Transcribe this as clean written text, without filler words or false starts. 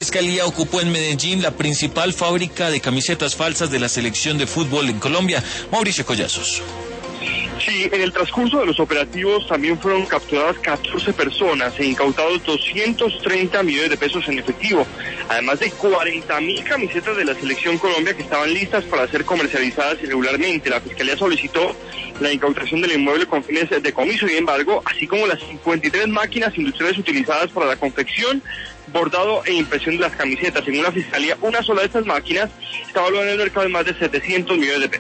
La Fiscalía ocupó en Medellín la principal fábrica de camisetas falsas de la selección de fútbol en Colombia. Mauricio Collazos. Sí, en el transcurso de los operativos también fueron capturadas 14 personas e incautados 230 millones de pesos en efectivo, además de 40.000 camisetas de la Selección Colombia que estaban listas para ser comercializadas irregularmente. La Fiscalía solicitó la incautación del inmueble con fines de decomiso y embargo, así como las 53 máquinas industriales utilizadas para la confección, bordado e impresión de las camisetas. Según la Fiscalía, una sola de estas máquinas está valuada en el mercado en más de 700 millones de pesos.